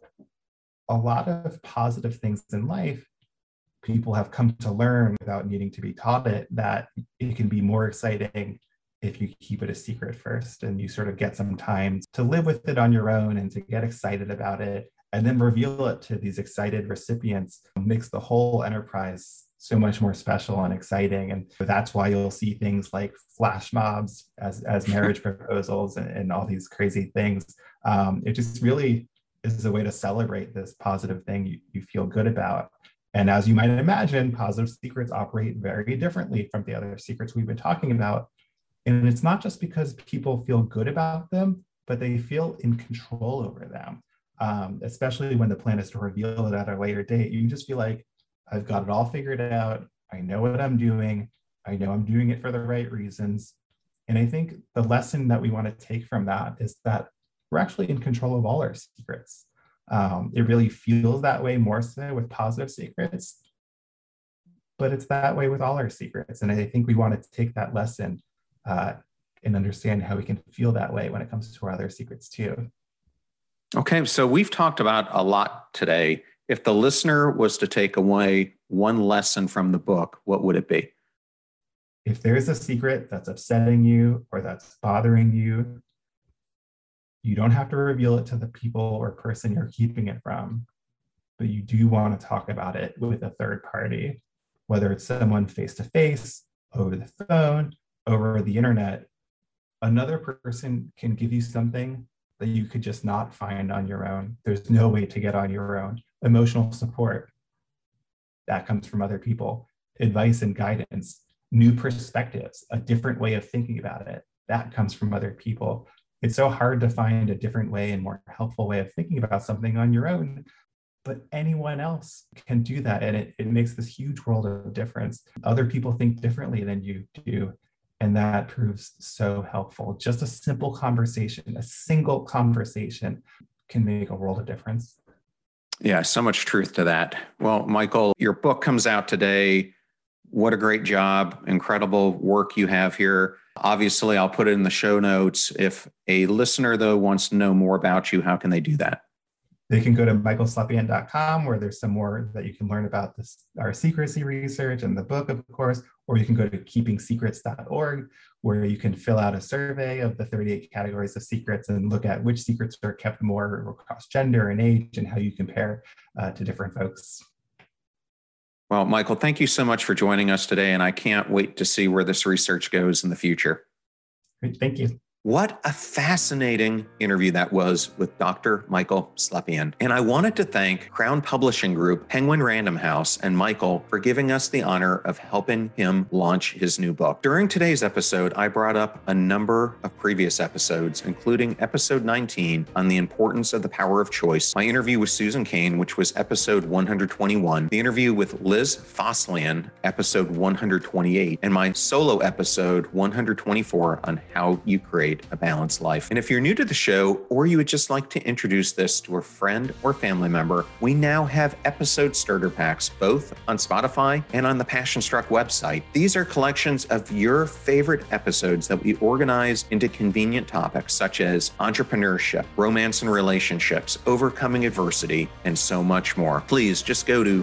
A lot of positive things in life, people have come to learn without needing to be taught it, that it can be more exciting if you keep it a secret first and you sort of get some time to live with it on your own and to get excited about it and then reveal it to these excited recipients. It makes the whole enterprise so much more special and exciting. And that's why you'll see things like flash mobs as marriage proposals and all these crazy things. It just really is a way to celebrate this positive thing you feel good about. And as you might imagine, positive secrets operate very differently from the other secrets we've been talking about. And it's not just because people feel good about them, but they feel in control over them, especially when the plan is to reveal it at a later date. You just feel like, I've got it all figured out. I know what I'm doing. I know I'm doing it for the right reasons. And I think the lesson that we want to take from that is that we're actually in control of all our secrets. It really feels that way more so with positive secrets, but it's that way with all our secrets. And I think we want to take that lesson and understand how we can feel that way when it comes to our other secrets too. Okay, so we've talked about a lot today. If the listener was to take away one lesson from the book, what would it be? If there's a secret that's upsetting you or that's bothering you, you don't have to reveal it to the people or person you're keeping it from, but you do want to talk about it with a third party, whether it's someone face to face, over the phone, over the internet. Another person can give you something that you could just not find on your own. There's no way to get on your own. Emotional support. That comes from other people. Advice and guidance, new perspectives, a different way of thinking about it. That comes from other people. It's so hard to find a different way and more helpful way of thinking about something on your own, but anyone else can do that. And it makes this huge world of difference. Other people think differently than you do. And that proves so helpful. Just a simple conversation, a single conversation can make a world of difference. Yeah, so much truth to that. Well, Michael, your book comes out today. What a great job. Incredible work you have here. Obviously, I'll put it in the show notes. If a listener, though, wants to know more about you, how can they do that? They can go to michaelslepien.com, where there's some more that you can learn about our secrecy research and the book, of course, or you can go to keepingsecrets.org, where you can fill out a survey of the 38 categories of secrets and look at which secrets are kept more across gender and age and how you compare to different folks. Well, Michael, thank you so much for joining us today, and I can't wait to see where this research goes in the future. Great, thank you. What a fascinating interview that was with Dr. Michael Slepian. And I wanted to thank Crown Publishing Group, Penguin Random House, and Michael for giving us the honor of helping him launch his new book. During today's episode, I brought up a number of previous episodes, including episode 19 on the importance of the power of choice, my interview with Susan Cain, which was episode 121, the interview with Liz Foslian, episode 128, and my solo episode 124 on how you create a balanced life. And if you're new to the show, or you would just like to introduce this to a friend or family member, we now have episode starter packs, both on Spotify and on the Passion Struck website. These are collections of your favorite episodes that we organize into convenient topics such as entrepreneurship, romance and relationships, overcoming adversity, and so much more. Please just go to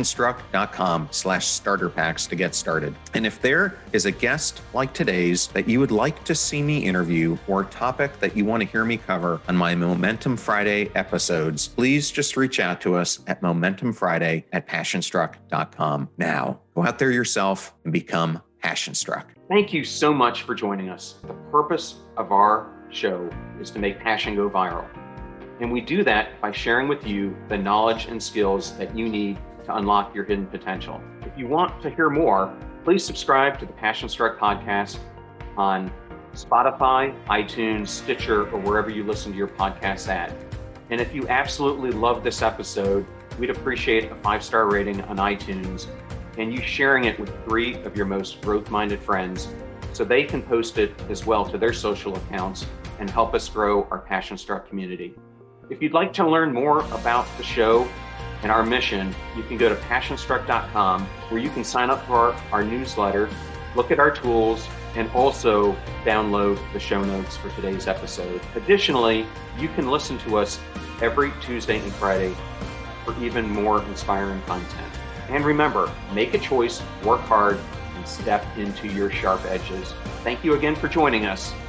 passionstruck.com/starter packs to get started. And if there is a guest like today's that you would like to see me interview, or a topic that you want to hear me cover on my Momentum Friday episodes, please just reach out to us at momentumfriday@passionstruck.com. Now, go out there yourself and become Passion Struck. Thank you so much for joining us. The purpose of our show is to make passion go viral. And we do that by sharing with you the knowledge and skills that you need to unlock your hidden potential. If you want to hear more, please subscribe to the Passion Struck podcast on Spotify, iTunes, Stitcher, or wherever you listen to your podcasts at. And if you absolutely love this episode, we'd appreciate a 5-star rating on iTunes and you sharing it with 3 of your most growth-minded friends so they can post it as well to their social accounts and help us grow our Passion Struck community. If you'd like to learn more about the show and our mission, you can go to passionstruck.com, where you can sign up for our newsletter, look at our tools, and also download the show notes for today's episode. Additionally, you can listen to us every Tuesday and Friday for even more inspiring content. And remember, make a choice, work hard, and step into your sharp edges. Thank you again for joining us.